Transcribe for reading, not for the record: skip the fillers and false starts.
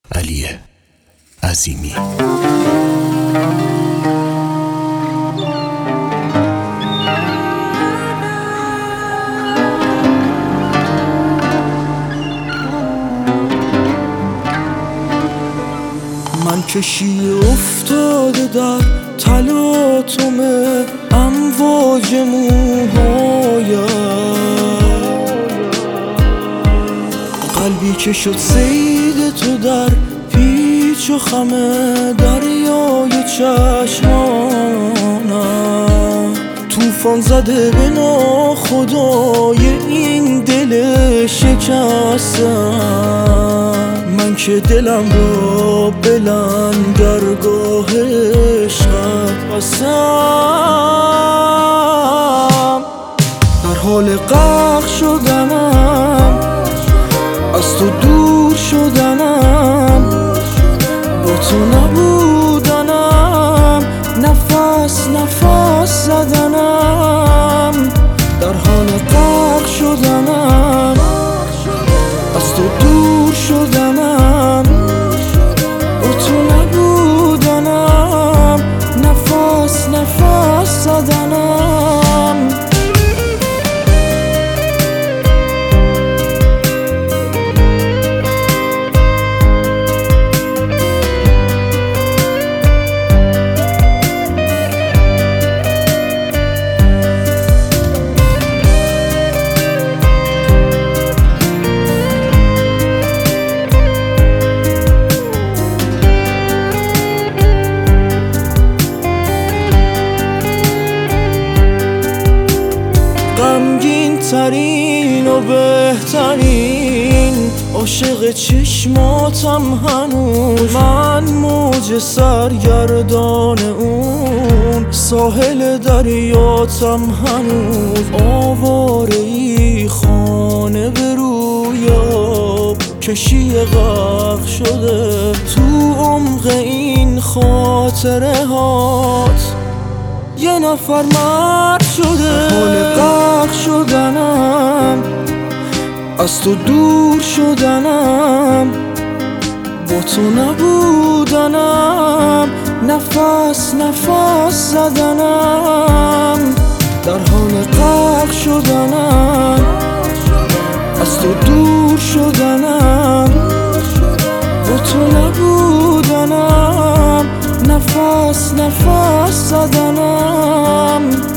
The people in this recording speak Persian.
علی عظیمی. من کشی افتاده در تلاطم امواج موهایم، قلبی که شد صید تو در پیچ و خم دریای چشمانم، طوفان زده به ناخدای این دل شکستم. من که دلم را به لنگرگاه عشقت بستم، در حال غرق شدنم، از تو دور شدنم، با تو نبودنم، نفس نفس زدنم، در حال غرق شدنم، از تو دور شدنم، با تو نبودنم، نفس نفس زدنم. غمگین ترین و بهترین عاشق چشماتم هنوز، من موج سرگردان اون ساحل دریاتم هنوز، آواره ای خانه به روی آب، کشی غرق شده تو عمق این خاطره هات، یه نفر مرد شده. حال غرق شدنم، از تو دور شدنم، با تو نبودنم، نفس نفس زدنم، در حال غرق شدنم، از تو دور شدنم، با تو نبودنم، نفس نفس زدنم.